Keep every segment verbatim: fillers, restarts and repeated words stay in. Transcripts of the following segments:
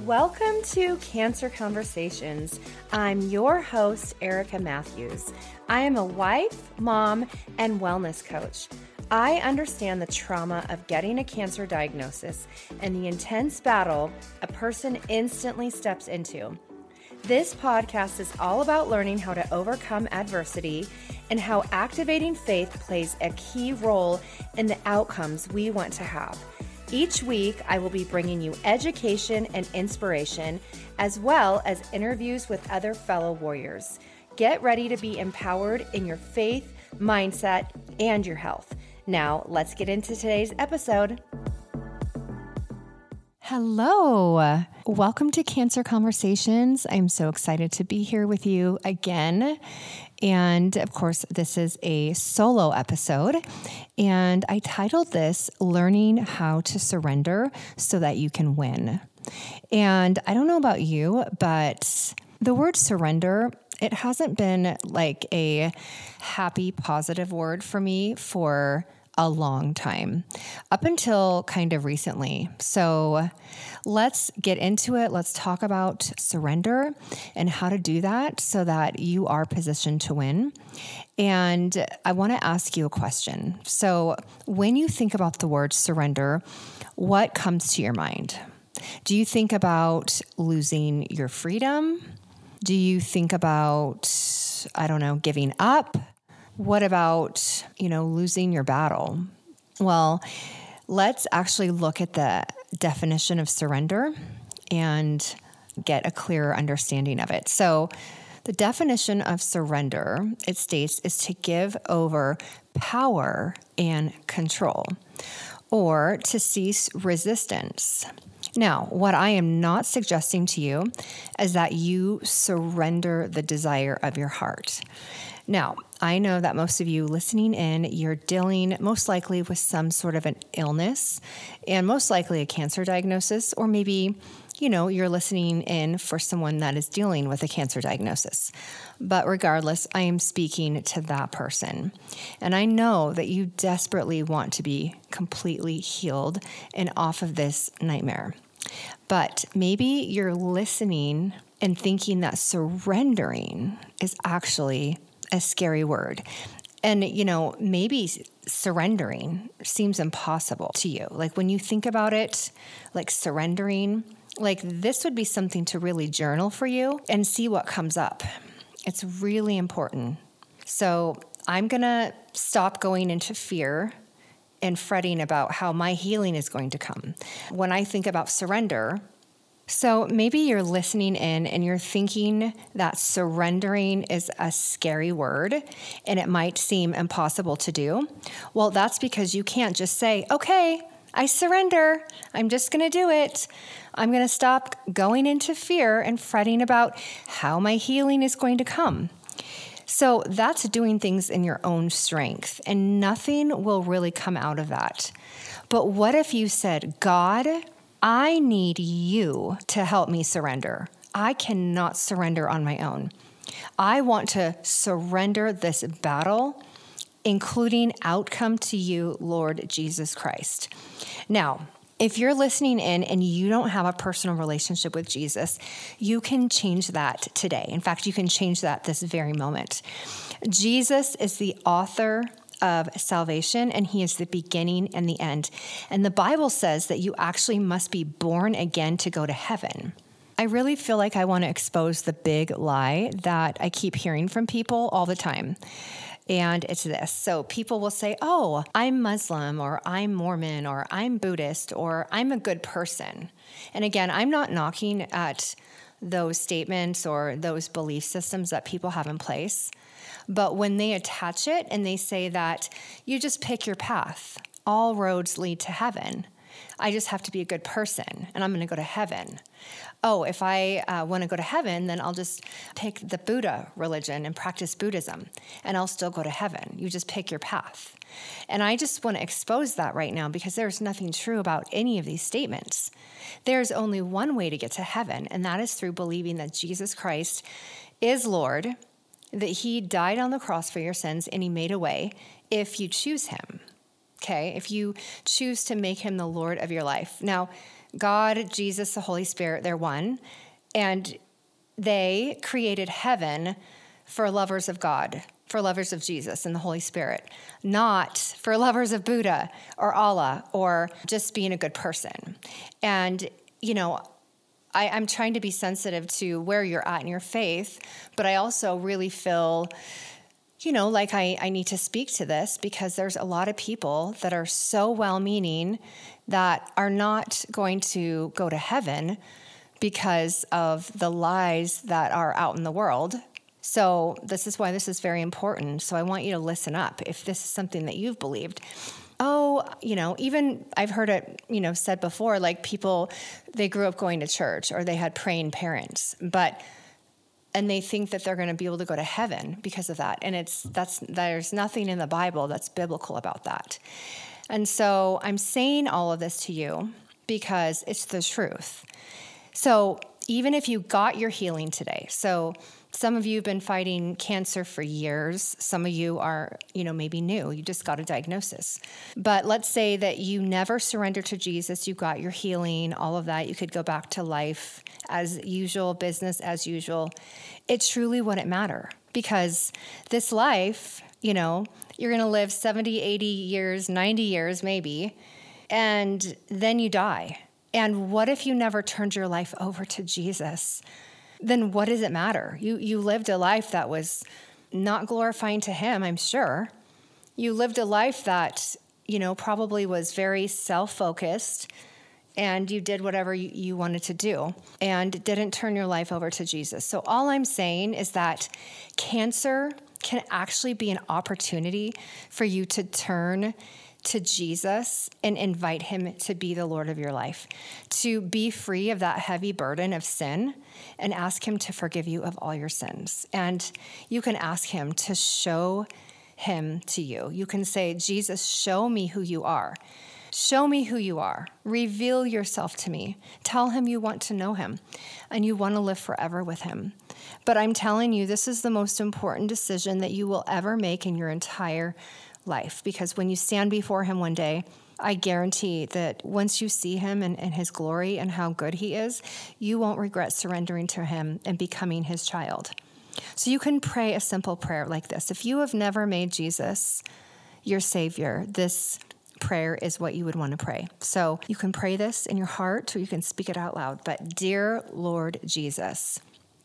Welcome to Cancer Conversations. I'm your host, Erica Matthews. I am a wife, mom, and wellness coach. I understand the trauma of getting a cancer diagnosis and the intense battle a person instantly steps into. This podcast is all about learning how to overcome adversity and how activating faith plays a key role in the outcomes we want to have. Each week, I will be bringing you education and inspiration, as well as interviews with other fellow warriors. Get ready to be empowered in your faith, mindset, and your health. Now, let's get into today's episode. Hello. Welcome to Cancer Conversations. I'm so excited to be here with you again. And of course, this is a solo episode. And I titled this Learning How to Surrender So That You Can Win. And I don't know about you, but the word surrender, it hasn't been like a happy, positive word for me for a long time, up until kind of recently. So let's get into it. Let's talk about surrender and how to do that so that you are positioned to win. And I want to ask you a question. So when you think about the word surrender, what comes to your mind? Do you think about losing your freedom? Do you think about, I don't know, giving up? What about, you know, losing your battle? Well, let's actually look at the definition of surrender and get a clearer understanding of it. So the definition of surrender, it states, is to give over power and control, or to cease resistance. Now, what I am not suggesting to you is that you surrender the desire of your heart. Now, I know that most of you listening in, you're dealing most likely with some sort of an illness and most likely a cancer diagnosis, or maybe, you know, you're listening in for someone that is dealing with a cancer diagnosis. But regardless, I am speaking to that person. And I know that you desperately want to be completely healed and off of this nightmare. But maybe you're listening and thinking that surrendering is actually a scary word. And, you know, maybe surrendering seems impossible to you. Like when you think about it, like surrendering, like this would be something to really journal for you and see what comes up. It's really important. So I'm going to stop going into fear and fretting about how my healing is going to come. When I think about surrender, so maybe you're listening in and you're thinking that surrendering is a scary word and it might seem impossible to do. Well, that's because you can't just say, okay, I surrender. I'm just going to do it. I'm going to stop going into fear and fretting about how my healing is going to come. So that's doing things in your own strength, and nothing will really come out of that. But what if you said, God, I need you to help me surrender. I cannot surrender on my own. I want to surrender this battle, including outcome to you, Lord Jesus Christ. Now, if you're listening in and you don't have a personal relationship with Jesus, you can change that today. In fact, you can change that this very moment. Jesus is the author of salvation, and he is the beginning and the end. And the Bible says that you actually must be born again to go to heaven. I really feel like I want to expose the big lie that I keep hearing from people all the time. And it's this. So people will say, oh, I'm Muslim, or I'm Mormon, or I'm Buddhist, or I'm a good person. And again, I'm not knocking at those statements or those belief systems that people have in place. But when they attach it and they say that you just pick your path, all roads lead to heaven. I just have to be a good person and I'm going to go to heaven. Oh, if I uh, want to go to heaven, then I'll just pick the Buddha religion and practice Buddhism and I'll still go to heaven. You just pick your path. And I just want to expose that right now because there's nothing true about any of these statements. There's only one way to get to heaven, and that is through believing that Jesus Christ is Lord, that he died on the cross for your sins and he made a way if you choose him. Okay, if you choose to make him the Lord of your life. Now, God, Jesus, the Holy Spirit, they're one. And they created heaven for lovers of God, for lovers of Jesus and the Holy Spirit, not for lovers of Buddha or Allah or just being a good person. And, you know, I, I'm trying to be sensitive to where you're at in your faith, but I also really feel, you know, like I, I need to speak to this because there's a lot of people that are so well-meaning that are not going to go to heaven because of the lies that are out in the world. So this is why this is very important. So I want you to listen up if this is something that you've believed. Oh, you know, even I've heard it, you know, said before, like people, they grew up going to church or they had praying parents, but, and they think that they're going to be able to go to heaven because of that. And it's, that's, there's nothing in the Bible that's biblical about that. And so I'm saying all of this to you because it's the truth. So even if you got your healing today, so some of you have been fighting cancer for years. Some of you are, you know, maybe new. You just got a diagnosis. But let's say that you never surrendered to Jesus. You got your healing, all of that. You could go back to life as usual, business as usual. It truly wouldn't matter because this life, you know, you're going to live seventy, eighty years, ninety years maybe, and then you die. And what if you never turned your life over to Jesus? Then what does it matter? You you lived a life that was not glorifying to him, I'm sure. You lived a life that, you know, probably was very self-focused and you did whatever you, you wanted to do and didn't turn your life over to Jesus. So all I'm saying is that cancer can actually be an opportunity for you to turn to Jesus and invite him to be the Lord of your life, to be free of that heavy burden of sin and ask him to forgive you of all your sins. And you can ask him to show him to you. You can say, Jesus, show me who you are. Show me who you are. Reveal yourself to me. Tell him you want to know him and you want to live forever with him. But I'm telling you, this is the most important decision that you will ever make in your entire life, because when you stand before him one day, I guarantee that once you see him and, and his glory and how good he is, you won't regret surrendering to him and becoming his child. So you can pray a simple prayer like this. If you have never made Jesus your Savior, this prayer is what you would want to pray. So you can pray this in your heart or you can speak it out loud. But dear Lord Jesus,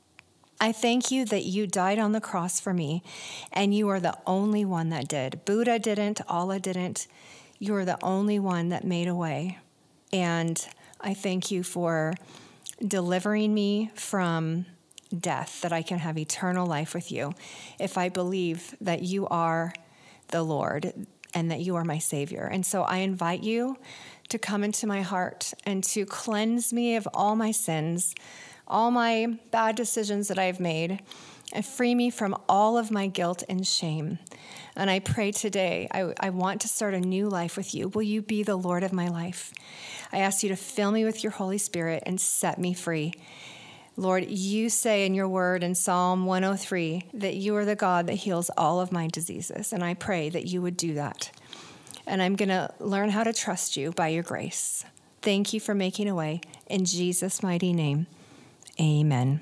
I thank you that you died on the cross for me, and you are the only one that did. Buddha didn't, Allah didn't. You are the only one that made a way. And I thank you for delivering me from death, that I can have eternal life with you if I believe that you are the Lord and that you are my Savior. And so I invite you to come into my heart and to cleanse me of all my sins, all my bad decisions that I've made, and free me from all of my guilt and shame. And I pray today, I, I want to start a new life with you. Will you be the Lord of my life? I ask you to fill me with your Holy Spirit and set me free. Lord, you say in your word in Psalm one oh three that you are the God that heals all of my diseases. And I pray that you would do that. And I'm going to learn how to trust you by your grace. Thank you for making a way. In Jesus' mighty name. Amen.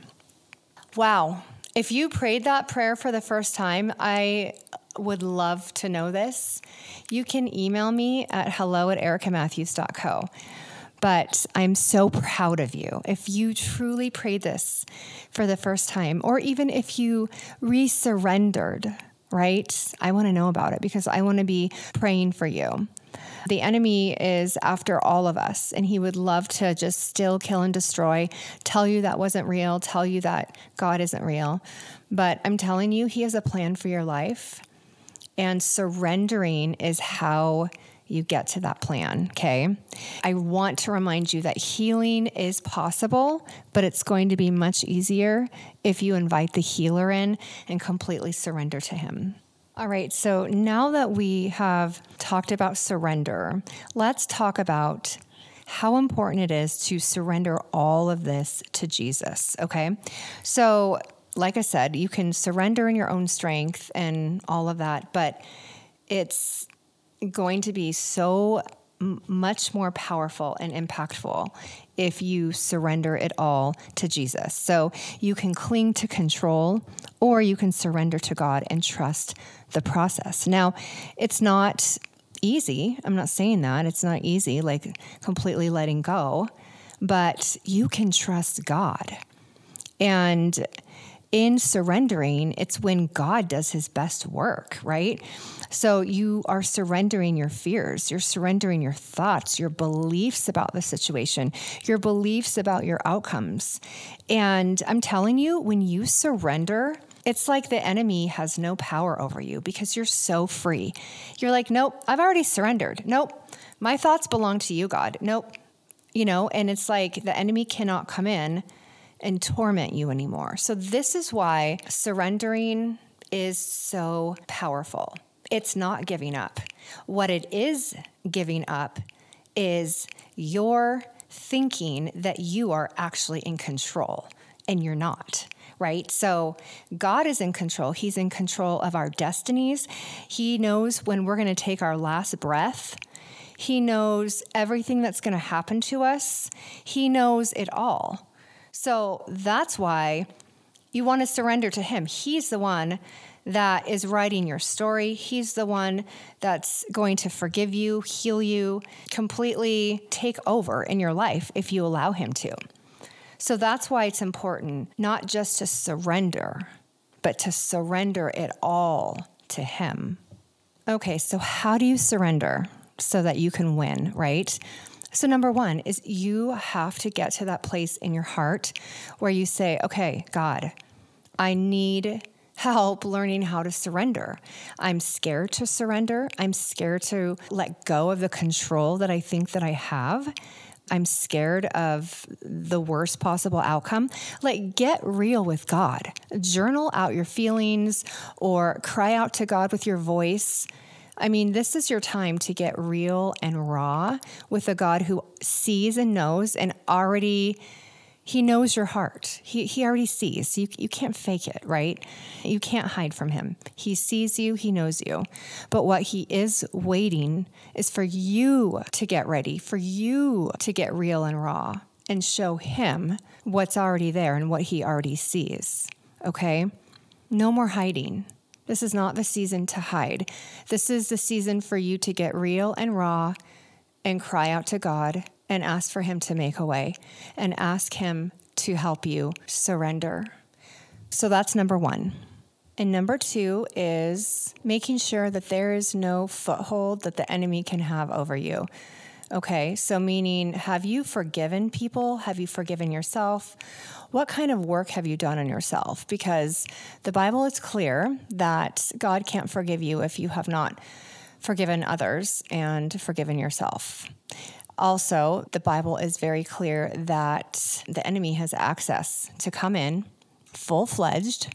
Wow. If you prayed that prayer for the first time, I would love to know this. You can email me at hello at erica matthews dot co. But I'm so proud of you. If you truly prayed this for the first time, or even if you resurrendered, right? I want to know about it because I want to be praying for you. The enemy is after all of us, and he would love to just still kill and destroy, tell you that wasn't real, tell you that God isn't real. But I'm telling you, he has a plan for your life, and surrendering is how you get to that plan, okay? I want to remind you that healing is possible, but it's going to be much easier if you invite the healer in and completely surrender to him. All right, so now that we have talked about surrender, let's talk about how important it is to surrender all of this to Jesus, okay? So, like I said, you can surrender in your own strength and all of that, but it's going to be so m- much more powerful and impactful if you surrender it all to Jesus. So you can cling to control, or you can surrender to God and trust the process. Now, it's not easy. I'm not saying that. It's not easy, like completely letting go, but you can trust God. And in surrendering, it's when God does his best work, right? So you are surrendering your fears, you're surrendering your thoughts, your beliefs about the situation, your beliefs about your outcomes. And I'm telling you, when you surrender, it's like the enemy has no power over you because you're so free. You're like, nope, I've already surrendered. Nope, my thoughts belong to you, God. Nope. You know, and it's like the enemy cannot come in and torment you anymore. So this is why surrendering is so powerful. It's not giving up. What it is giving up is your thinking that you are actually in control, and you're not, right? So God is in control. He's in control of our destinies. He knows when we're going to take our last breath. He knows everything that's going to happen to us. He knows it all. So that's why you want to surrender to him. He's the one that is writing your story. He's the one that's going to forgive you, heal you, completely take over in your life if you allow him to. So that's why it's important not just to surrender, but to surrender it all to him. Okay, so how do you surrender so that you can win, right? So number one is you have to get to that place in your heart where you say, okay, God, I need help learning how to surrender. I'm scared to surrender. I'm scared to let go of the control that I think that I have. I'm scared of the worst possible outcome. Like, get real with God. Journal out your feelings or cry out to God with your voice. I mean, this is your time to get real and raw with a God who sees and knows and already, he knows your heart. He he already sees. You, you can't fake it, right? You can't hide from him. He sees you. He knows you. But what he is waiting is for you to get ready, for you to get real and raw and show him what's already there and what he already sees, okay? No more hiding. This is not the season to hide. This is the season for you to get real and raw and cry out to God and ask for him to make a way and ask him to help you surrender. So that's number one. And number two is making sure that there is no foothold that the enemy can have over you. Okay, so meaning, have you forgiven people? Have you forgiven yourself? What kind of work have you done on yourself? Because the Bible is clear that God can't forgive you if you have not forgiven others and forgiven yourself. Also, the Bible is very clear that the enemy has access to come in full-fledged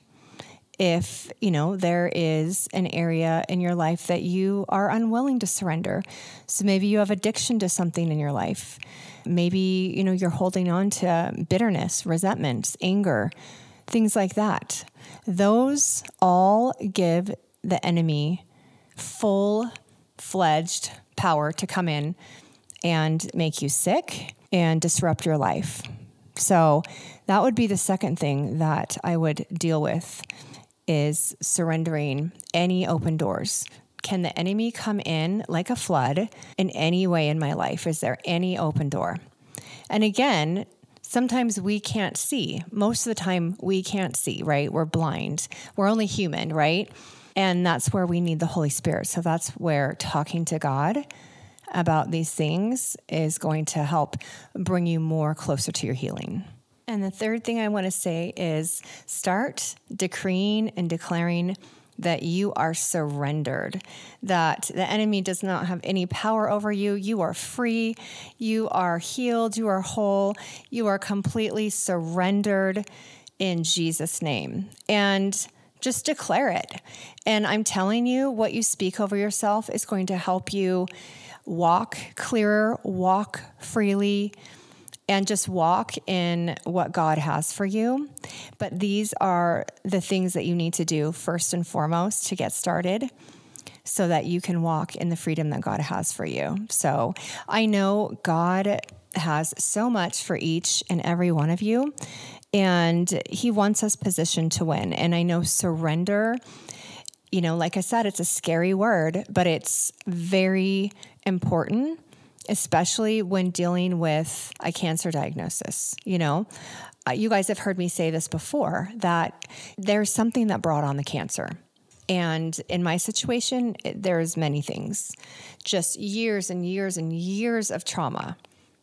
if, you know, there is an area in your life that you are unwilling to surrender. So maybe you have addiction to something in your life. Maybe, you know, you're holding on to bitterness, resentment, anger, things like that. Those all give the enemy full-fledged power to come in and make you sick and disrupt your life. So that would be the second thing that I would deal with, is surrendering any open doors. Can the enemy come in like a flood in any way in my life? Is there any open door? And again, sometimes we can't see. Most of the time we can't see, right? We're blind. We're only human, right? And that's where we need the Holy Spirit. So that's where talking to God about these things is going to help bring you more closer to your healing. And the third thing I want to say is start decreeing and declaring that you are surrendered, that the enemy does not have any power over you. You are free. You are healed. You are whole. You are completely surrendered in Jesus' name. And just declare it. And I'm telling you, what you speak over yourself is going to help you walk clearer, walk freely, and just walk in what God has for you. But these are the things that you need to do first and foremost to get started. so that you can walk in the freedom that God has for you. So I know God has so much for each and every one of you, and he wants us positioned to win. And I know surrender, you know, like I said, it's a scary word, but it's very important, especially when dealing with a cancer diagnosis. You know, uh, you guys have heard me say this before, that there's something that brought on the cancer. And in my situation, it, there's many things, just years and years and years of trauma.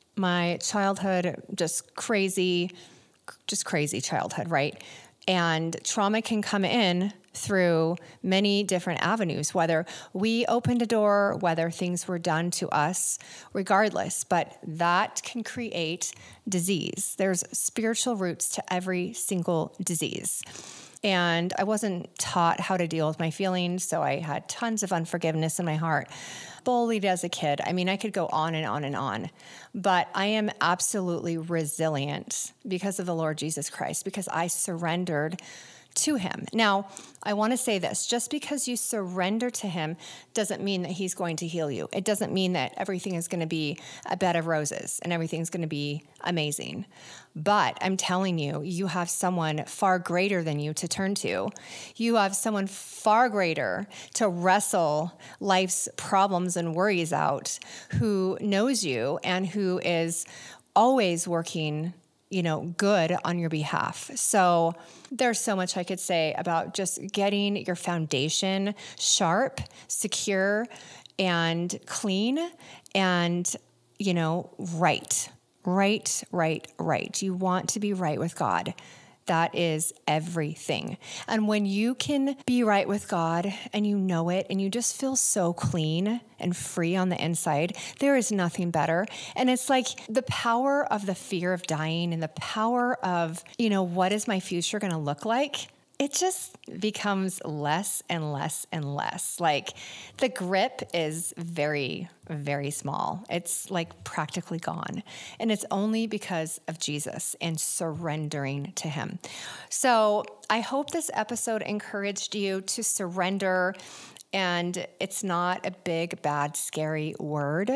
My childhood, just crazy, just crazy childhood, right? And trauma can come in through many different avenues, whether we opened a door, whether things were done to us, regardless. But that can create disease. There's spiritual roots to every single disease. And I wasn't taught how to deal with my feelings, so I had tons of unforgiveness in my heart. Bullied as a kid. I mean, I could go on and on and on. But I am absolutely resilient because of the Lord Jesus Christ, because I surrendered to him. Now, I want to say this, just because you surrender to him doesn't mean that he's going to heal you. It doesn't mean that everything is going to be a bed of roses and everything's going to be amazing. But I'm telling you, you have someone far greater than you to turn to. You have someone far greater to wrestle life's problems and worries out, who knows you and who is always working, you know, good on your behalf. So there's so much I could say about just getting your foundation sharp, secure, and clean, and, you know, right, right, right, right. You want to be right with God. That is everything. And when you can be right with God and you know it and you just feel so clean and free on the inside, there is nothing better. And it's like the power of the fear of dying and the power of, you know, what is my future going to look like? It just becomes less and less and less. Like the grip is very, very small. It's like practically gone. And it's only because of Jesus and surrendering to him. So I hope this episode encouraged you to surrender. And it's not a big, bad, scary word.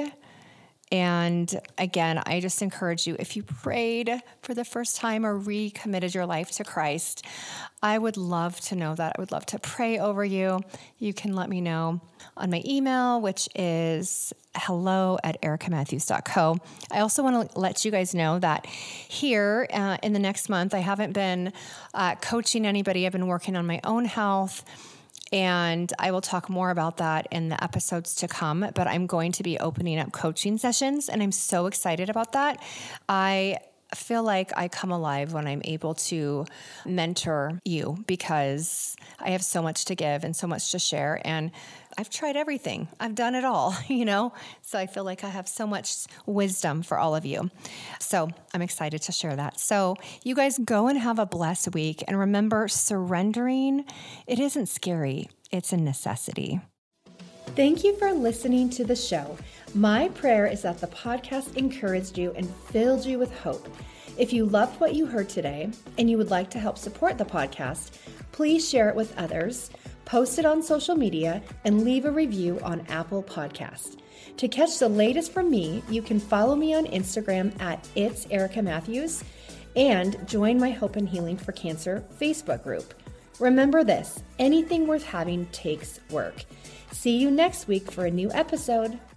And again, I just encourage you, if you prayed for the first time or recommitted your life to Christ, I would love to know that. I would love to pray over you. You can let me know on my email, which is hello at erica matthews dot co. I also want to let you guys know that here uh, in the next month, I haven't been uh, coaching anybody. I've been working on my own health. And I will talk more about that in the episodes to come, but I'm going to be opening up coaching sessions, and I'm so excited about that. I feel like I come alive when I'm able to mentor you, because I have so much to give and so much to share, and I've tried everything. I've done it all, you know? So I feel like I have so much wisdom for all of you. So I'm excited to share that. So you guys go and have a blessed week. And remember, surrendering, it isn't scary. It's a necessity. Thank you for listening to the show. My prayer is that the podcast encouraged you and filled you with hope. If you loved what you heard today and you would like to help support the podcast, please share it with others, post it on social media, and leave a review on Apple Podcasts. To catch the latest from me, you can follow me on Instagram at It's Erica Matthews and join my Hope and Healing for Cancer Facebook group. Remember this, anything worth having takes work. See you next week for a new episode.